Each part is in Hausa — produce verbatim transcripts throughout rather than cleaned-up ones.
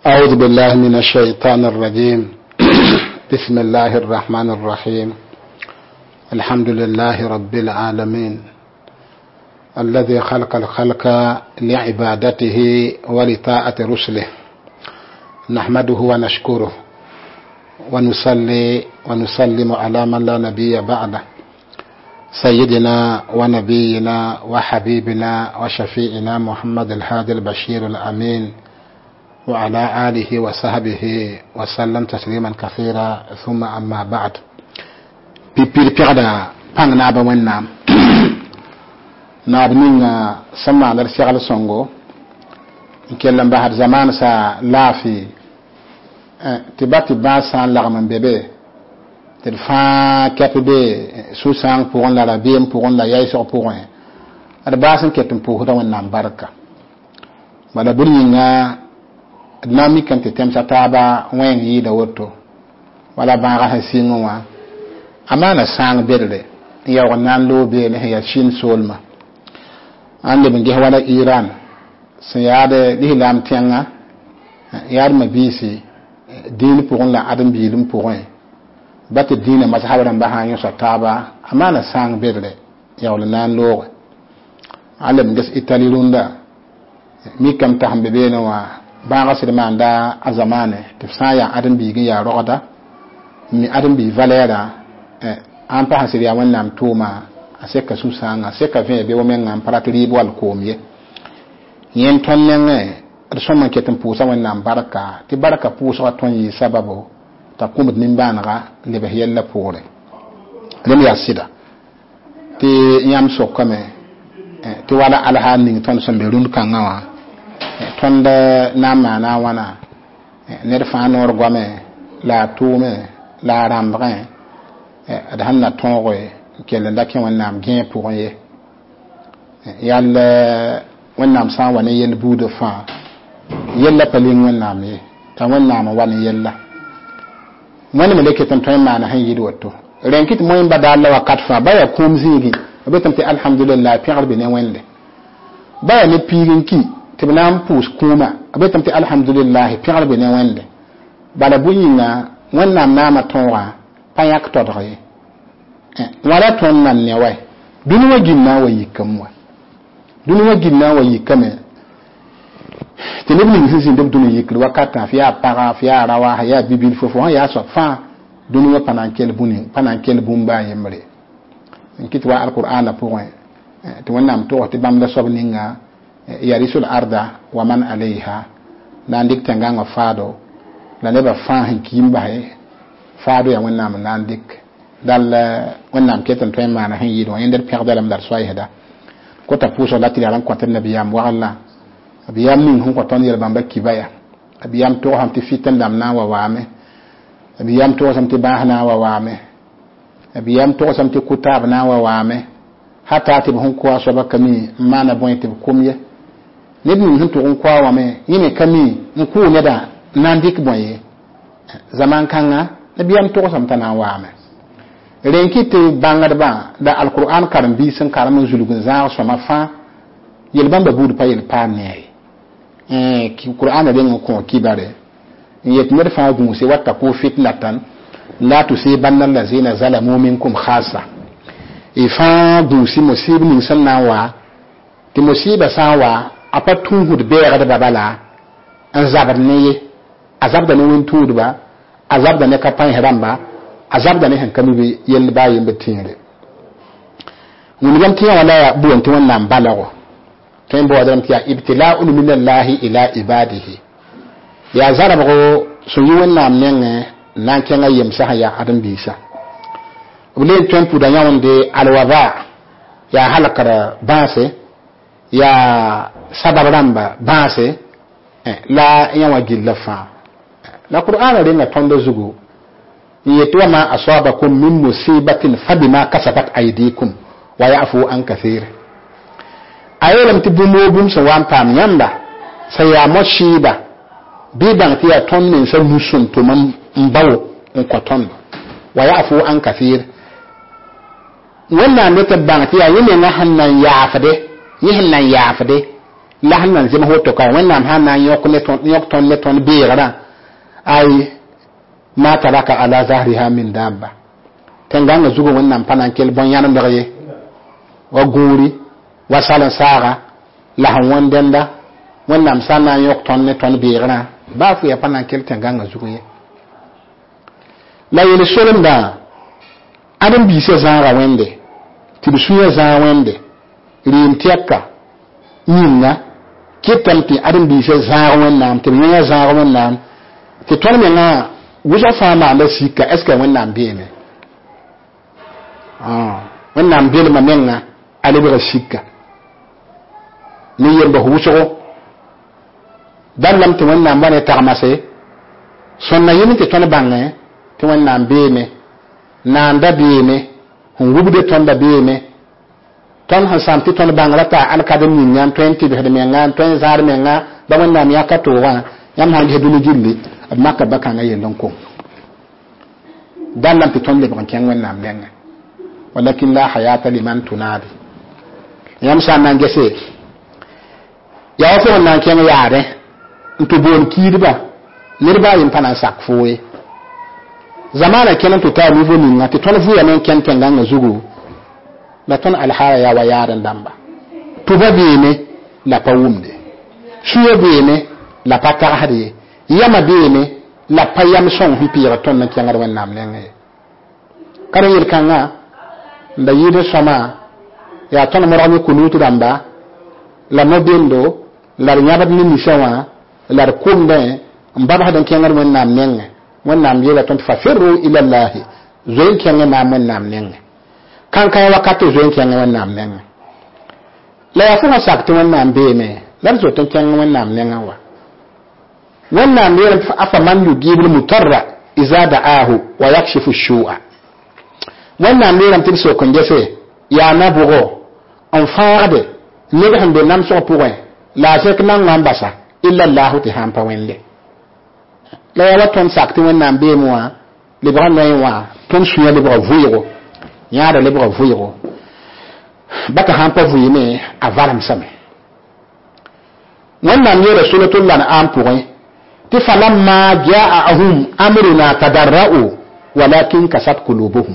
أعوذ بالله من الشيطان الرجيم. بسم الله الرحمن الرحيم. الحمد لله رب العالمين الذي خلق الخلق لعبادته ولطاعة رسله، نحمده ونشكره ونصلي ونسلم على من لا نبي بعده، سيدنا ونبينا وحبيبنا وشفيعنا محمد الهادي البشير الأمين، وعلى آله وصحبه وسلم تسليما كثيرا. ثم أما بعد. بيبير بيغدا بان نابا ونام ناب نينا سما لر شغل سونغو كلام بحر زمان سا لافي تباتي باسان لغمن بيبي تلفا كابي سوسان بورون لا بيم بورون لا يايسو بورون ada basan ketum pour da wannan barka bala burninga nami kan te temsa taba wen yi da woto wala ba ga hasingo wa amana sang bedle ya wannan lobe ne ya shin solma ande binge wala Iran sun ya da lilam tenga yar mabisi din pour la adam bilum pour un batte dina mazhaban ba hanyo sa taba amana sang bedle ya wala nan lo alam gas Italy runda mi kam taham bebe na wa ba ga manda a zamane tifsaya adam bi ga ya roda mi adam bi valera eh an pa hasiri ya wannan tuma a se ka susanga se ka ve be women an paratri bo al komye yen tonnen eh so man ketan pusa wannan baraka ti baraka pusa ton yi sababu ta kuma nin banaga le be yalla pore lam ya sida ti yam so kame eh ti wala alhanin ton so be run kan ngawa tonda nama na wana ner fa nor gome la tume la rambrin da hanna tongo kele ndake wannan gain pour ye yalla wannan sa wani yel budo fa yella palin wannan me ta wannan ma wani yella wani meleke tan tan ma na hayi do to renkit moyin badalla wakat fa baya kum zigi abetamti alhamdulillah fi garbi ne wende baya ne pirinki tibnam pus kuma abetam ti alhamdulillah piar be ne wende bala buyina wannan nama tonwa payak todre eh wala ton nan ne way dunu wajinna wayi kamwa dunu wajinna wayi kame tinibni hisin dum dunu yikri wakata fiya para fiya rawa ya bibil fofo ya so fa dunu wa panankel buni panankel bumba yemre kitwa alquran pour eh to wannan to ti bam la sobninga yarisul arda wa man alaiha nandik tanganga fado la neba fahin kimba he fado ya wannan nandik dal wannan ketan to ma na hin yido yender perdal dar soyeda ko ta puso lati ran ko tan nabiyam wa Allah abiyam min hu ko ton yer bamba kibaya abiyam to ham ti fitan dam na wa wame abiyam to sam ti bahna wa wame abiyam to sam ti kutab na wa wame hata ti hun ko so bakami mana bon ti kumye nebni hun to on kwa wa me yime kami nku ne da nandik boye zaman kanga nabiyam to sam tana wa me renki te bangar ba da alquran karam bi sun karam zulugun za so ma fa yelban ba budu pa yel pa ne eh ki qur'an da den ko kibare yet mer fa du se watta ko fitnatan la tusibanna allazina zalamu minkum khassa ifa du si musib ni sannawa ti musiba sawa apatun hud beera da babala an zabar ne azab da ne won tudu ba azab da ne kapan heramba azab da ne hankami bi yel bayi mbetinre mun gam tiya wala ya buwanti wannan balago tayin bo wadam tiya ibtila'un minallahi ila ibadihi ya zarabo sun yi wannan nenge nan kenga yemsa ya adam bisa ubule tempu da yawande alwaba ya halakara base ya sabaramba base eh, la yawa gillafa la qur'ana ringa tondo zugo yeto ma asabakum min musibatin fabima kasabat aydikum wa ya'fu an kathir ayolam tibumo bum so wan pam yamba saya moshiba bidan tiya tonnin sa musun to man mbawo on ko ton wa ya'fu an kathir wannan ne tabban tiya yime na hannan yafade yihin nan yafade la hanan zema hoto ka wannam hanan yok ne ton yok ton ne ton beera ay ma taraka ala zahriha min dabba tenganga zugo wannam panan kel bon yanam dagaye wa guri wa salan saga la han wondenda wannam sana yok ton ne ton beera ba fu ya panan kel tenganga zugo ye la yele solem da adam bi se zara wende ti suya za wende rim tiaka nyinga kitamti adam bi se zara wennam ti nya zara wennam ti ton me na wuja fama la sika est ce que wennam bene ah wennam bene ma menga ale bi sika ni yemba wuso dan lam ti wennam bane taxmase sonna yini ti ton bange ti wennam bene nanda bene hun wubde ton da bene ton han santi ton bangrata al kadami nyan twenty be de menga twenty zar menga ba wonnam yakato wa yam han heduni jilli makka bakanga yelon ko dan lam ton le ban ken wonnam menga walakin la hayata liman tunadi yam sa nan gese ya fo nan ken yaare to bon kidiba nirba yin pana sak foye zamana kenan to ta niveau ni ngati ton vuya men ken ken nganga zugu la ton alhara ya wa yaran damba to ba bene la pawumde suye bene la pata hadi yama bene la payam son hipira ton na kengar wan nam lenge kare yir kanga nda yide sama ya ton mo rami kunutu damba la nobendo la nyabat ni mishawa la kumbe mbaba hadan kengar wan nam lenge wannan yela ton fafiru ila allah zoyin kenga na mun nam nen kan kai wakati zoyin kenga wannan nen la ya funa sakti wannan be me lan zo ton kenga wannan nen wa wannan yela afa man yugibul mutarra iza da'ahu wa yakshifu shu'a wannan yela tin so kon jefe ya nabugo on faade ne ga hande nam so point la sek nan ngambasa illa allah ti hampa wende la ya waton sakti wannan be muwa le bran no wa ton suya le bra vuyiro nyaada le bra vuyiro baka hampa vuyime avalam same wannan ne rasulullahi na ampuwe ti falamma ja'ahum amruna tadarra'u walakin kasat qulubuhum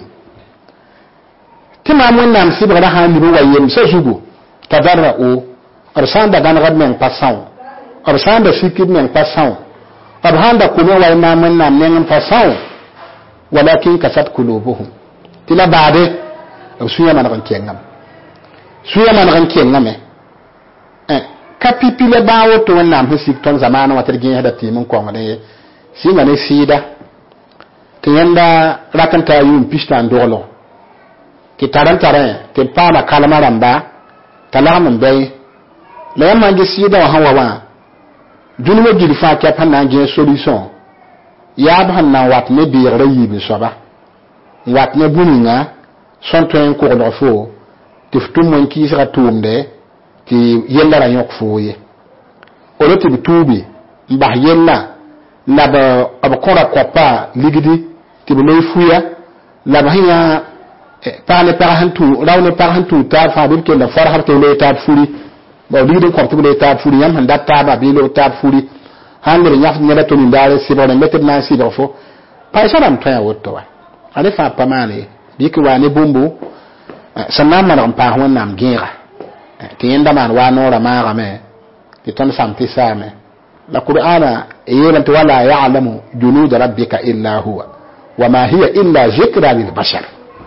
tima wannan sibra hamiru wayem sejugo tadarra'u arsanda gan gadmen passaw arsanda sikid men passaw abhanda kuma wa imaman nam nen fasaw walakin kasat qulubuhum tila baade suya man ran kengam suya man ran kengam eh kapipile bawo to nam hisik ton zamana watar gin hada timin ko ngade singa ne sida tiyanda rakanta yum pista ndolo ki taran taran ke pana kalmaramba talaman bay la yamma gi sida wa hawa wa dunwa jilfa ka panna nge solution ya ban na wat ne bi rayi bi soba wat ne buninga son to en ko do fo tiftum mon ki sira tumde ti yella ra yok foye o lo ti tubi mba yella la ba abakora kopa ligidi ti be lay fuya la ba hiya pale parahantu rawne parahantu ta fa bil ke la farha to le ta furi ba ligidi ko to le ta furi yam handa ta ba bi le ta furi hande nyaf nyala to ni dare sibone metet na sibo fo pa salam to ya wotto wa ale fa pamane diki wani bumbu sannan man pa wannan gira ti yanda man wa nora ma game ti ton samti same la qur'ana yela to wala ya'lamu junud rabbika illa huwa wama hiya illa zikra lil bashar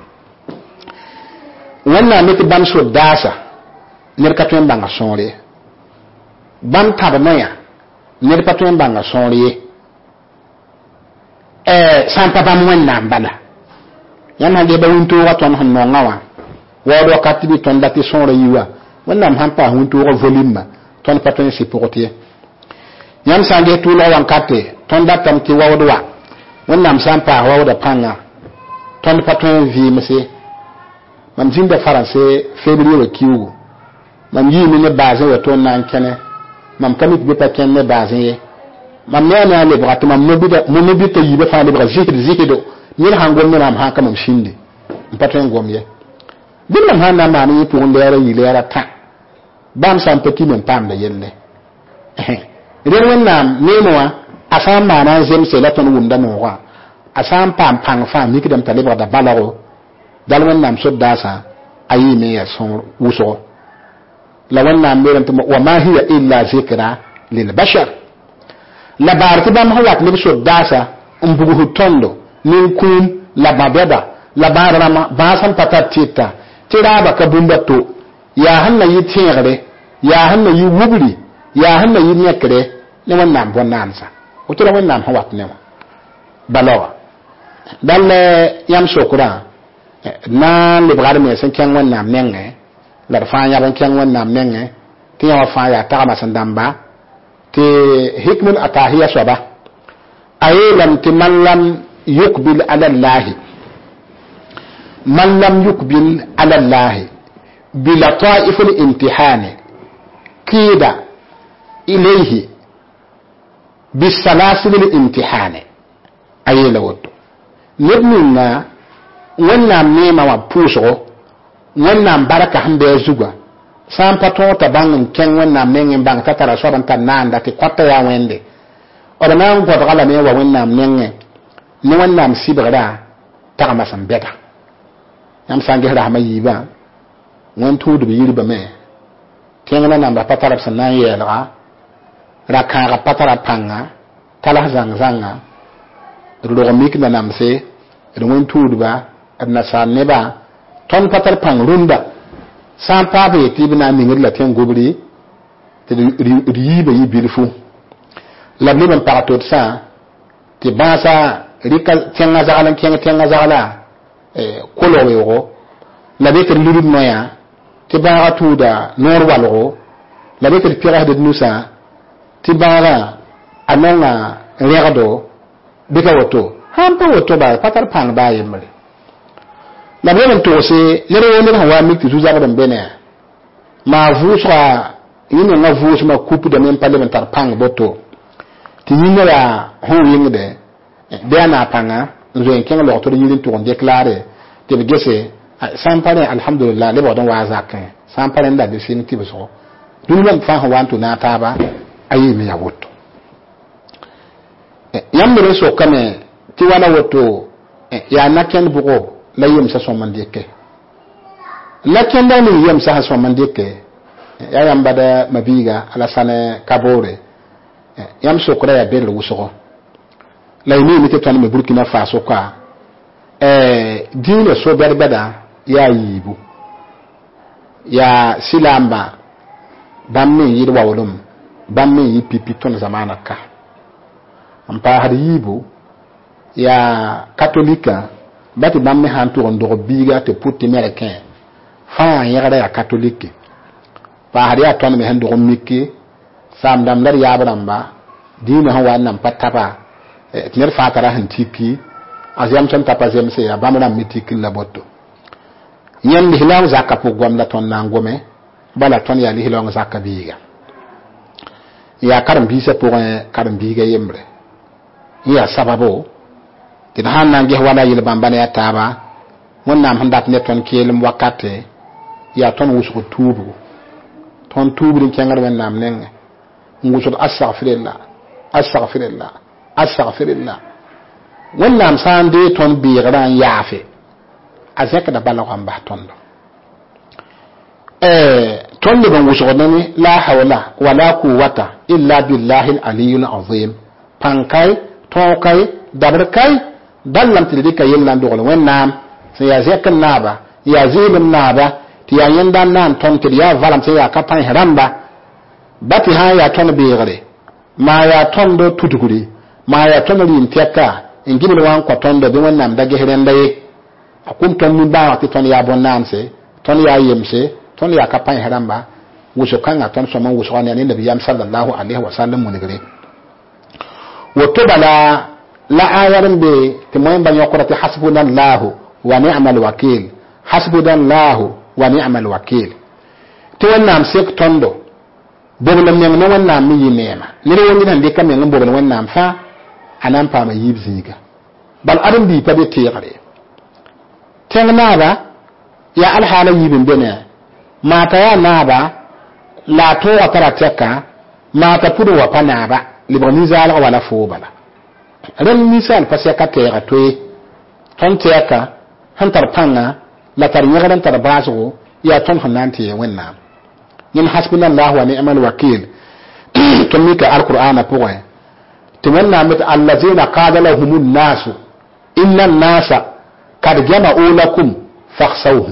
wannan ne ti ban so dasa ner ka tuen banga sonre ban tabnaya ner pa tuen banga sonre eh san papa mo wannan bala yana de bawunto waton hanno ngawa wodo katibi ton dati sonre yiwa wannan hampa hunto ro volume ton patron sipotie yam sange tulo wankate ton datam ti wawdwa wannan sampa wawda panga ton patron vi mese mam jinda français février kiwu mam yi mi ne base wato nan kene mam kamit be pa kenne base mam ne na le brat mam no bida mo no bita yibe fa le brat zikir zikido ni hangol ni ram ha kamam shindi patron gomye bilam hanna ma ni pour ndere yi lera ta bam san peki men pam da yelle ren wannam nemowa afam mana zem se la ton wumda no wa asam pam pang fam ni kidam taliba da balago dal wannam sodda sa ayi me ya son wuso la wannam meran to wa ma hiya illa zikra lil bashar la barti bam hawat ni sodda sa umbugu tondo nin kun la babeda la barama basan patatita tiraba ka bumbato ya hanna yi tigre ya hanna yi wubri ya hanna yi nekre ne wannam bonansa o to wannam hawat ne balawa dalle yam sokura na le brar me sen ken wannam nenge la fa ya ban ken wannam nenge ti ya fa ya ta ma sandamba ti hikmul atahiya soba ayelam ti man lam yukbil ala allah man lam yukbil ala allah bila ta'iful imtihani kida ilayhi bisalasil imtihani ayela woto nebnina wannam nema wa puso wannam baraka hambe zuga sam pato ta bangin ken wannam nengen bang ta tara soban tan nanda ti kwatta ya wende ora nan go dagala me wa wannam nenge ni wannam sibrada ta ma san beta yam sangi rahma yiba won tudu bi yirba me ken na namba patara san nan yela ra ka ra patara panga tala zang zanga rugo mikna namse won tudu ba adna san neba ton patar pang runda san pa be tibna mingir la ten gobri te riba yi bilfu la ne ban parato sa te basa rika tenga zagalan kenga tenga zagala e kolowe go la be ter lulud noya te bara tuda nor walgo la be ter pira de nusa te bara ananga regado bika woto hampa woto ba patar pang ba yemre la be to se le re ne hawa mikti zuza ga bene ma vusra yini na vus ma coupe de même parlementaire pang boto ti yini la ho yingi de de na panga zo en kenga lo to yini to déclarer te be gese sans parler alhamdulillah le bodon wa zakin sans parler da définitive so dun lam fa hawa to na taba ayi mi ya woto yamre so kame ti wana woto ya naken bugo la yem sa son mandike la kenda ni yem sa son mandike ya yamba da mabiga ala sane kabore yam sokra ya bel wuso la ni mi te tan me Burkina Faso kwa eh dine so berbeda ya yibu ya silamba bamme yirwa wolum bamme yi pipi ton zamana ka ampa hadi yibu ya katolika bati bamme han to ndo biga te putti américain fa yagara ya catholique pa hadi atone me hando mikki sam dam dar ya bramba dina ha wannan patapa tiner fatara han tiki azam tan tapa zem se ya bamra mitiki la botto yandi hilam zakka pu gomda ton na ngome bala ton ya li hilam zakka biga ya karam bisa pour karam biga yembre ya sababo ti han nange wala yil bambane ya taba wonnam handat ne ton kelum wakate ya ton wusu tubu ton tubu din kengar wonnam nenge ngusul astaghfirullah astaghfirullah astaghfirullah wonnam sande ton biiran yafe azeka da bala kwamba tondo eh ton de ban wusu nani la hawla wala quwwata illa billahi al-aliyyil azim pankai tonkai dabarkai dallam tilidika yellan dogol wennam se ya zekan naba ya zilum naba ti ya yendan nan ton ti ya valam se ya kapan heramba bati ha ya ton beere ma ya ton do tutuguri ma ya ton rin teka ingibul wan ko ton do be wennam dage herenda ye akum ton min ba ti ton ya bonnam se ton ya yemse ton ya kapan heramba wuso kanga ton so man wuso ne nabi yam sallallahu alaihi wasallam munigre woto bala la ayarin be te moyen ba yokorati hasbunallahu wa ni'mal wakeel hasbunallahu wa ni'mal wakeel to wonnam sek tondo bobulam nyang no wonnam mi yinema ni re woni nan de kam ngam bobulam wonnam fa anan pa ma yibziga bal adam bi pa de tigare tengna ba ya alhala yibin bene mata ya naba la to wa parateka ma ta puru wa panaba libani zala wala fo bala ren misal pasaka tera toy ton teka hantar panga la tar nyagaran tar baso ya ton hananti wenna yin hasbunallahu wa ni'mal wakeel tumika alqur'ana pour tumanna mit allazina qala lahumun nasu inna an-nasa qad jama'u lakum fakhsawhum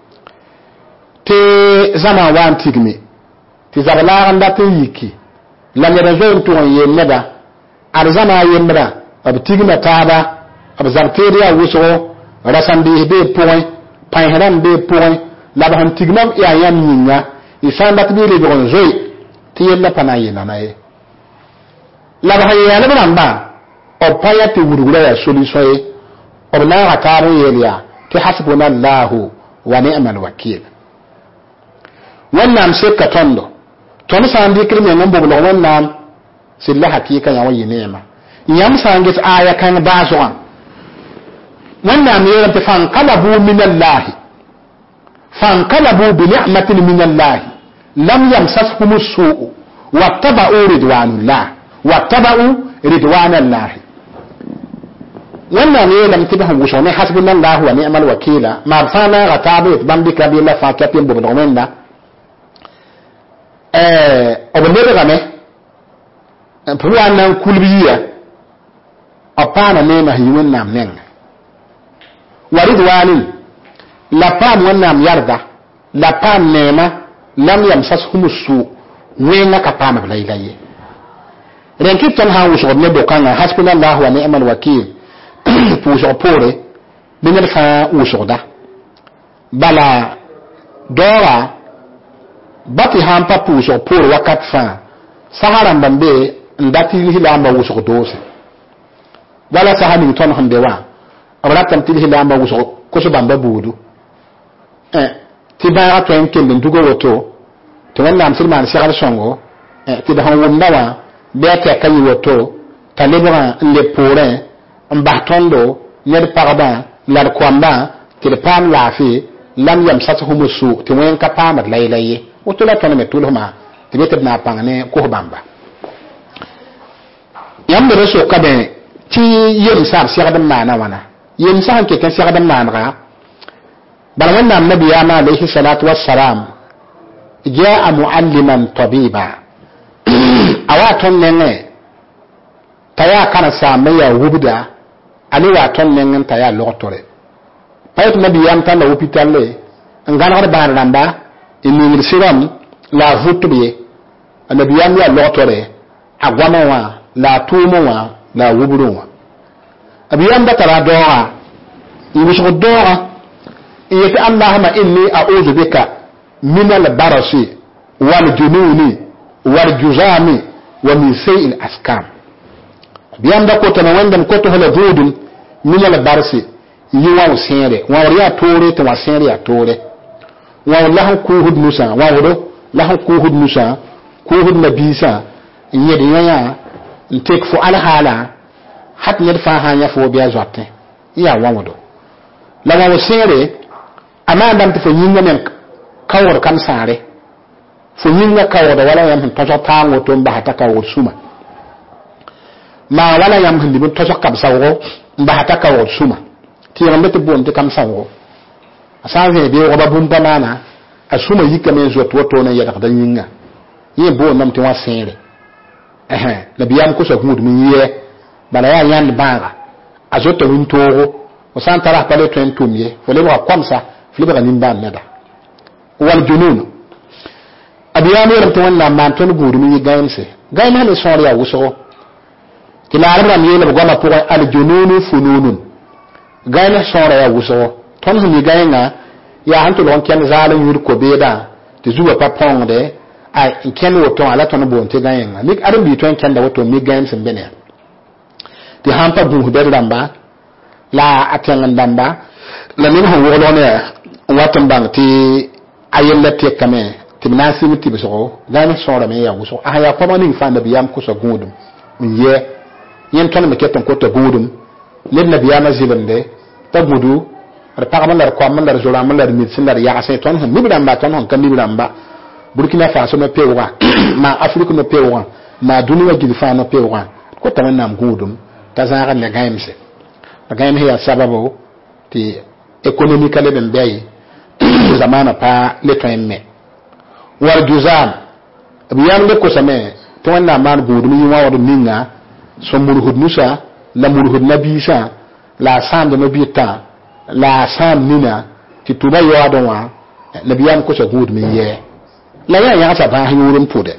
te zama wan tigmi ti zabala anda te yiki la ne rezo to yemeda arzama yemra ab tigma taba ab zarteria wuso rasandi be point payharan be point la ba han tigma ya yam nyinga isamba tibile be zoy ti yella pana yina nae la ba hayya la namba o paya ti wurugura ya solution e o na hataru yelia ti hasbunallahu wa ni'mal wakeel wannan sai ka tondo ton san dikir me ngam bobo wannan silla hakika ya wayi neema yam san gis aya kan baso an wannan me yanta fan qalabu minallahi fan qalabu bi ni'matin minallahi lam yamsashum as-su'u wattaba'u ridwanallah wattaba'u ridwanallah wannan ne lam tibahu wushone hasbunallahu wa ni'mal wakeel ma fana gatabu bambika bila fakatin bobo wannan eh obonde ga me pour an kulbiya apana ne ma hiwon nam nen waridwanin la pam wannan yarda la pam nema lam yamsashum su wenga kapama lailaye renki tan ha wuso ne dokanga hasbunallahu wa ni'mal wakeel pour so pore binel fa wuso da bala dora bati hampa puso pour wakat fa sahara mbambe ndati hilamba wuso dose wala sahani ton hande wa abratam til hilamba wuso ko so bamba budu eh tiba ato en kembe ndugo woto to wonna am silman shekar songo eh tiba han wonna wa bete kayi woto talebra le porin mbatondo nyer parba la kwamba til pam lafi lam yamsatuhum su tiwen kapama laylaye wotula tona metulhuma tibetna pangane ko bamba yambe reso kabe ti yem sar sigadam mana wana yem san ke kan sigadam mana balawan nam nabiyana alayhi salatu wassalam jaa mualliman tabiba awaton nenge taya kana samaya wubda ali waton nenge taya lotore payet nabiyam tan la hôpital le ngana ba ramba inni siram la vutbe nabiyam ya lotore agwama wa la tumo wa la wuburu wa abiyam da tara doa yibusu doa yati allahumma inni a'udhu bika min al-barasi wal jununi wal juzami wa min say'il askam abiyam da ko tan wandam ko to hala dudun min al-barasi yiwa usere wa riya tore to wasere ya tore wa lahu kuhud musa wa wodo lahu kuhud musa kuhud nabisa yedi yaya ntek fu alhala hat ned fa hanya fo biya zotte ya wa wodo la wa usere ama ndam to yinga men kawor kam sare fu yinga kawor wala yam to to tango to mba hata kawor suma ma wala yam hindi to to kam sawo mba hata kawor suma ti yambe to bonte kam sawo asanze be roba bumba mana asuma yika men zo to to na ya da yinga ye bo nam ti wa sere eh la biyam ko so gumud min ye bala ya yan banga azoto win toro o santara pale to entumye fole wa kwamsa fliba nimba nada wal junun abiyam ram to wanna man to gudu min gaimse gaima ne sori ya wuso kila arabam ye le goma pour al jununu fununun gaina sori ya wuso ton humi gaina ya hantu lon ken zalin yur ko beda te zuwa pa pongde ay ken woto ala ton bonte gaina nik adam bi ton ken da woto mi gaim sen bene ti hampa bu hubel damba la atengan damba la min ho wolo ne watam bang ti ayella te kame ti nasi mi ti biso gaina sora me ya wuso aya ko mani fa nabiyam ko so gudum min ye yen ton me keton ko to gudum le nabiyama zibande ta gudu ar pagama lar ko man lar zola man lar mitsin lar ya sai ton hon nibram ba ton hon kan nibram ba Burkina Faso no pewwa ma Afrique no pewwa ma duniya gilfa no pewwa ko taman nam gudum ta zara le gaimse la gaim hiya sababu ti economically ben bay zamana pa le toyemme war juzam biyam le ko same to wanda man gudum yi wa wadu minga so murhud musa la murhud nabisa la sam de nobita la sam nina ti tuba yo adonwa nabiyam ko so gudum ye la ya ya sa ba yurum pude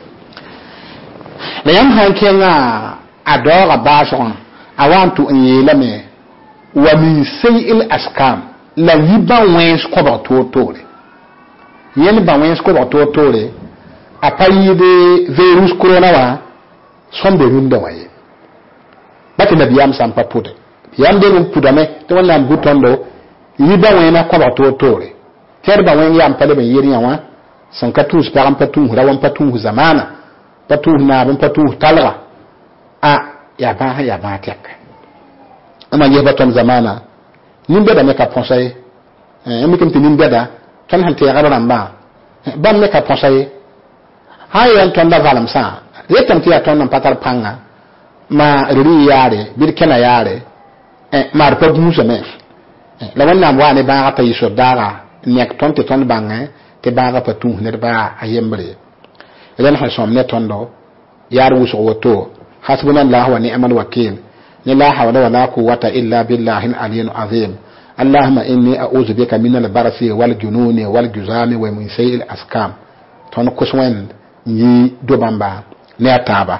la yam han kenga adora bason awantu nyelame wa min sayil askam la yiba wens ko ba to tore yen ba wens ko ba to tore apayi de virus corona wa sombe runda waye bati na biyam sam papude yam de mun pudame to wala butondo yiba wena ko ba to tore terba wen yam pale ben yiri yawa san katus param patu rawan patu zamana patu na ben patu talra a ya ba ya ba tek ama yeba ton zamana nimbe da meka conseil eh mi kimti nimbe da ton hante ya ramba ba meka conseil hayan ton da valam sa yetam ti aton nan patar panga ma ri yare bir kena yare eh mar pa bu me la wonna wa ne ba ta yiso dara nek ton te ton banga te ba ga patu ne ba ayembre ren ha som ne tondo yar wuso woto hasbunallahu wa ni'mal wakeel la hawla wala quwwata illa billahil aliyyil azim allahumma inni a'udhu bika minal barasi wal jununi wal juzami wa min sayil askam ton kuswen yi dobamba ne ataba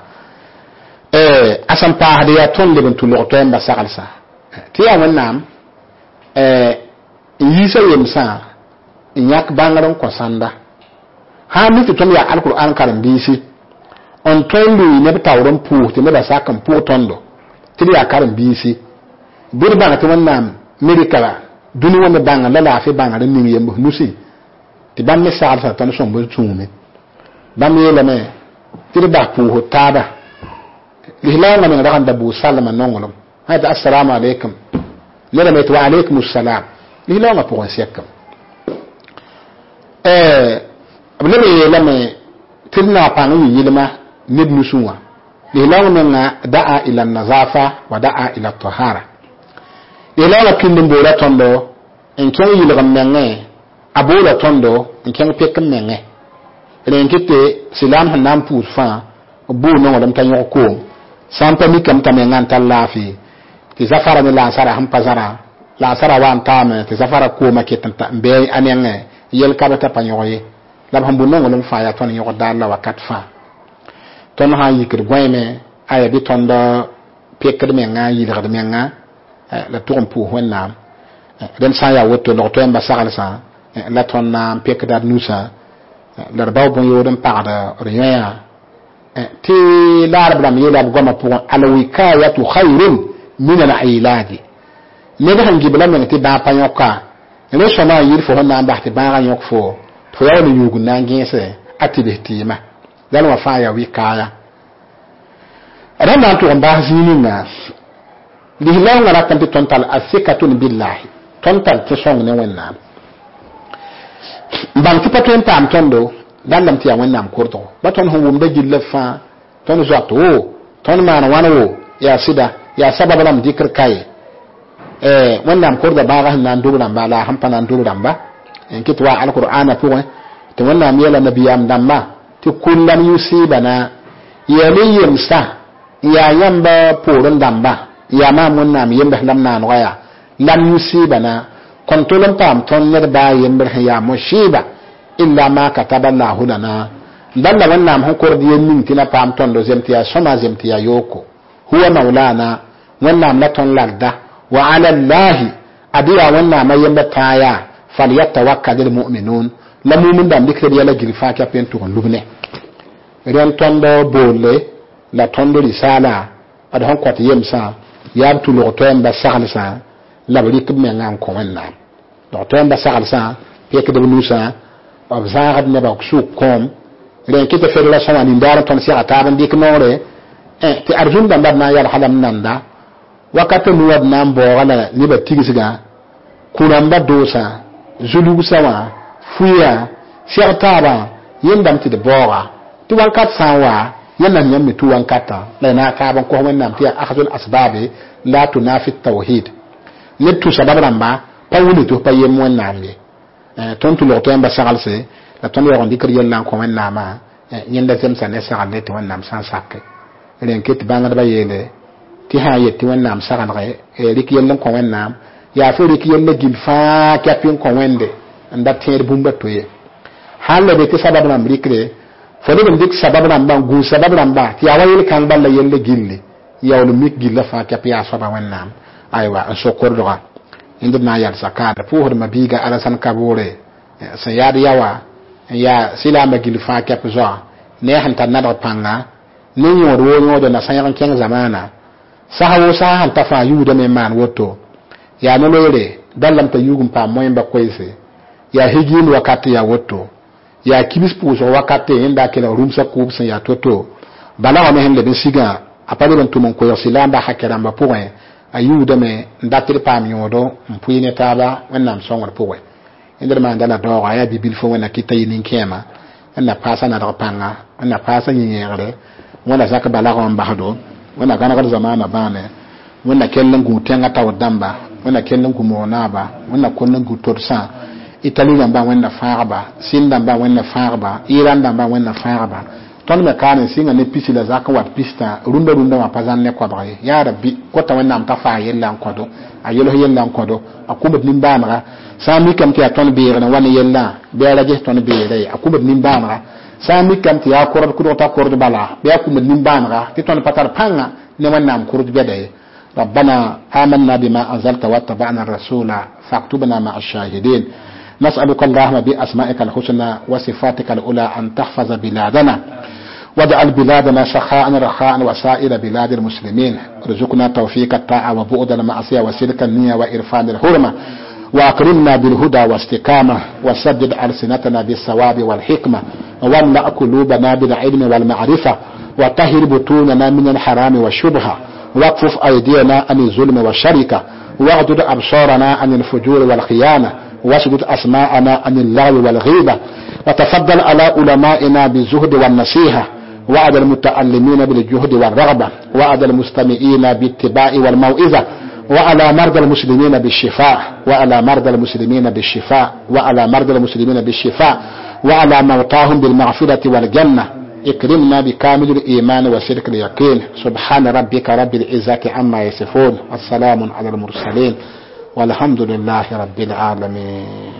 eh asam pa hadiya ton lebon tu lokto en basalsa tiya wonnam eh yisa yemsa nyak bangaron ko sanda ha mi to ya alquran karam bisi on tondu ne tawron pu te ne basakan pu tondo tiya karam bisi burba ta wannan medikala duni wona banga la la fi banga de ningi yembo nusi ti ban me salsa tan so mbo tuumi bam yela me tirba pu hotada lihlanga men rakan dabu sallama nongolom hada assalamu alaikum lera met wa alaikum assalam lihlanga pu wasekam eh abnebe yela me tirna panu yilma nid nusuwa lihlanga men da'a ila nazafa wa da'a ila tahara lihlanga kindum bola tondo en ken yilgam menge abola tondo en ken pekam menge renkite silam hanam pufa bu no wadam tanyo ko sampa mi kam tamengan talafi ti zafara ni la sara ham pazara la sara wan tame ti zafara ko maketanta be anenge yel kabata panyoye lab ham bu no ngolum fa ya ton yo dalla wakat fa ton ha yikir goyme aya bi tonda pekr menga yilgad menga la tourm pour wonnam den sa ya woto lo to en basal sa la ton na pekdar nusa la baw bon yodem parda rien ti l'arab lam yela goma pour alwikayatu khairun min al-ilaj ne ba hangi bala men ti ba panyoka ne sona yir fo na ba ti ba ga yok fo to yaw ni yugu na ngese atibeti ma dan wa fa ya wikaya rama to ba zini na lihlaw ngara kan ti tontal asikatun billahi tontal ti song ne wenna bang ti patwen tam tondo dan lam ti ya wonnam korto baton ho wumda gilla fa ton zato ton man wano ya sida ya sababa lam dikr kai eh wonnam korda ba ga nan do lam bala ham panan do lam ba en kitwa alqur'ana fu to wonnam yela nabiyam damma ti kullam yusibana ya liyam sa ya yamba poron damba ya ma wonnam yamba lam nan waya lam yusibana kontolam pam ton ne ba yember ya mushiba illa ma kataballahu lana dalla wannan hukor di yemin tina pam ton do zemtiya soma zemtiya yoko huwa maulana wannan laton ladda wa ala allah adiya wannan mai yemba taya falyatawakkalul mu'minun la mu'min dam dikre yala girfa ka pentu on lubne ren tondo bole la tondo risala ad hon kwat yemsa yabtu lo to en ba salsa la bari kib men ngam ko wannan do to en ba salsa pek de nusa obzarad ne ba ku kom ren kita federation an indara ton si ataban dik nore eh ti arjun dan na yar halam nanda wakati nuwad nan bo wala ni ba tigisiga kuramba dosa zulu sawa fuya shartaba yendam ti de bora ti wankat sanwa yana nyam mi tu wankata la na ka ban ko wannan ti akhadul asbabi la tunafi tawhid netu sabab ramba pawuli to payem wannan ne eh tontu lo to amba sagalse la ton yo ndikar yella ko wannan ma yenda sem sa ne sagal ne to wannan san sakke ren ket banga ba yele ti ha yetti wannan sagal re e rik yella ko wannan ya fe rik yella gilfa kapin ko wende anda ter bumba to ye halle be ti sabab ram rikre fo de dik sabab ram ba gu sabab ram ba ti awayel kan balla yella gilli yawlu mik gilla fa kapya saba wannan aywa an sokor doga indina yar sakada pour mabiga ala san kabore sa yar yawa ya sila magil fa kap zo ne hanta na panga ne nyoro nyodo na san yan ken zamana sahawo sa hanta fa yuda me man woto ya no lore dallam ta yugum pa moyen ba koise ya higin wakati ya woto ya kibis puso wakati inda kila rumsa kubsa ya toto bala wa mehen le siga apale ban tumon ko silamba hakera mba point ayuda me ndatir pam yodo mpuine taba wannam songor powe ender ma ndala do aya bibil fo wana kitay nin kema anna pasa na panga anna pasa nyere wala zaka bala ko mbahdo wana kana kal zamana bane wana kellen gu tenga taw damba wana kellen gu monaba wana kellen gu torsa itali namba wana farba sinda namba wana farba iran namba wana farba ton me kanin singa ne pisila zaka wat pista runda runda ma pazan ne ko baye ya rabbi ko ta wannan ta fa yella an kodo ayelo yella an kodo akubat nim banra sami kam ti aton beere na wani yella beera je ton beere akubat nim banra sami kam ti akor ko ta kor bala be akubat nim banra ti ton patar panga ne wannan kurut bede ربنا آمنا بما أنزلت واتبعنا الرسول فاكتبنا مع الشاهدين نسألك اللهم بأسمائك الحسنى وصفاتك الأولى أن تحفظ بلادنا واجعل بلادنا سخاء رخاء وسائر بلاد المسلمين ارزقنا توفيق الطاعة وبعد المعصية وسلك النية وإرفان الحرمة وأكرمنا بالهدى واستقامة وسدد ألسنتنا بالصواب والحكمة واملأ قلوبنا بالعلم والمعرفة وطهر بطوننا من الحرام والشبهة واكفف أيدينا عن الظلم والشركة واغضض أبصارنا عن الفجور والخيانة واسجد أسماءنا عن اللغو والغيبة وتفضل على علمائنا بالزهد والنصيحة وعد المتعلمين بالجهد والرغبة وعد المستمعين بالاتباع والموعظة وعلى مرضى المسلمين بالشفاء وعلى مرضى المسلمين بالشفاء وعلى مرضى المسلمين بالشفاء وعلى موتاهم بالمغفرة والجنة اكرمنا بكامل الإيمان وشرك اليقين سبحان ربك رب العزة عما يصفون السلام على المرسلين والحمد لله رب العالمين.